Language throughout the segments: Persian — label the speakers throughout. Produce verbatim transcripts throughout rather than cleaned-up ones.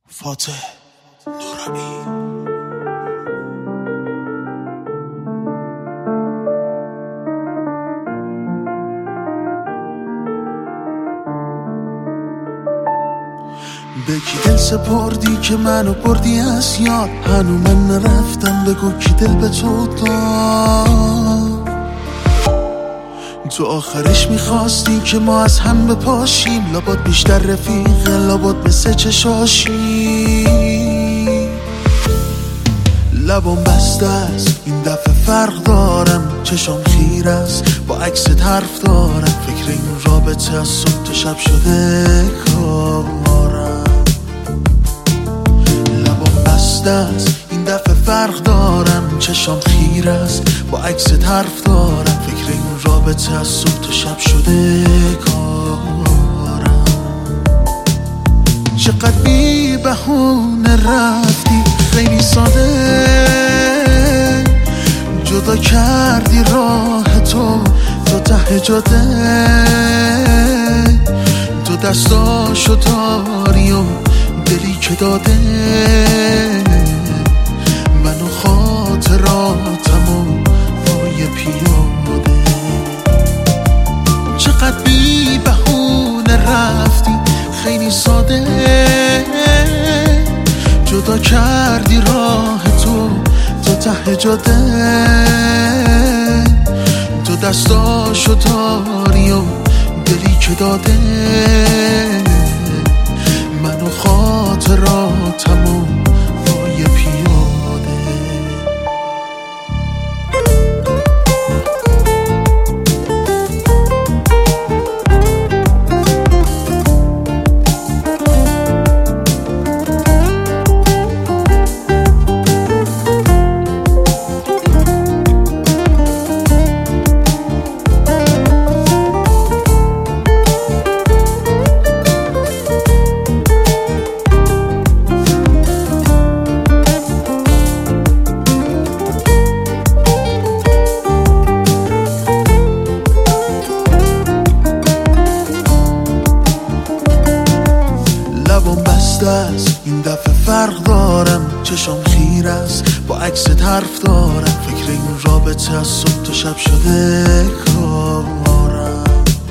Speaker 1: فاتح نورمی. به کی دل سپردی که منو بردی از یاد؟ هنو من نرفتم، بگو کی دل به تو داد؟ تو آخرش میخواستی که ما از هم بپاشیم، لابد بیشتر رفیق، لابد مثل چشاشی. لبام بسته است این دفعه فرق دارم، چشام خیر است با عکست حرف دارم. فکر این رابطه از صبح تا شب شده کارم. لبام بسته است این دفعه فرق دارم، چشام خیر است با عکست حرف دارم. فکر این رابطه از صبح تا شب شده کارم. چقدر بی بهونه رفتی، خیلی ساده جدا کردی راه تو تا ته جاده. تو دستاشو داری و دلی که داده، من و خاطراتم و پای پیاده. چقدر بی بهونه رفتی، خیلی ساده جدا کردی راه تو تا ته جاده. تو دستاشو داری و دلی که داده، من و خاطراتم و پای پیاده. این دفعه فرق دارم، چشام خیر است با عکست حرف دارم. فکر این رابطه از صبح تا شب شده کارم.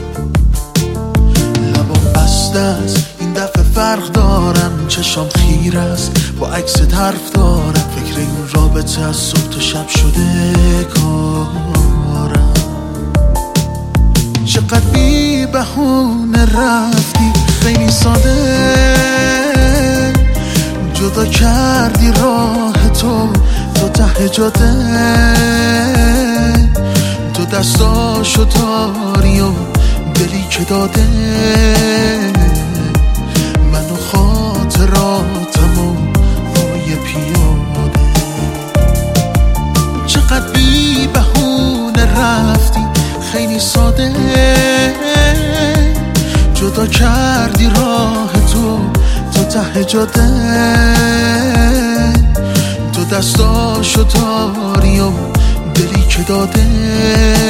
Speaker 1: لبام بسته است این دفعه فرق دارم، چشام خیر است با عکست حرف دارم. فکر این رابطه از صبح تا شب شده کارم. چقدر بی بهونه رفتی، خیلی ساده جدا کردی راه تو تا ته جاده. تو دستاشو داری و دلی که داده، من و خاطراتم و پای پیاده. چقدر بی بهونه رفتی، خیلی ساده جدا کردی راه تو تا ته جاده. تو دستاشو داری و دلی که داده،